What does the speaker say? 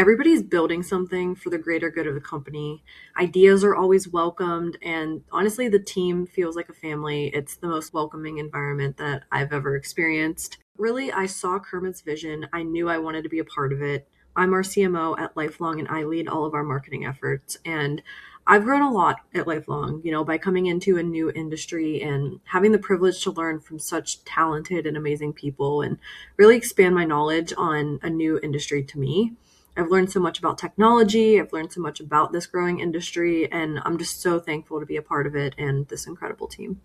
everybody's building something for the greater good of the company. Ideas are always welcomed, and honestly, the team feels like a family. It's the most welcoming environment that I've ever experienced. Really, I saw Kermit's vision. I knew I wanted to be a part of it. I'm our CMO at Lifelong, and I lead all of our marketing efforts. And I've grown a lot at Lifelong, by coming into a new industry and having the privilege to learn from such talented and amazing people and really expand my knowledge on a new industry to me. I've learned so much about technology. I've learned so much about this growing industry, and I'm just so thankful to be a part of it and this incredible team.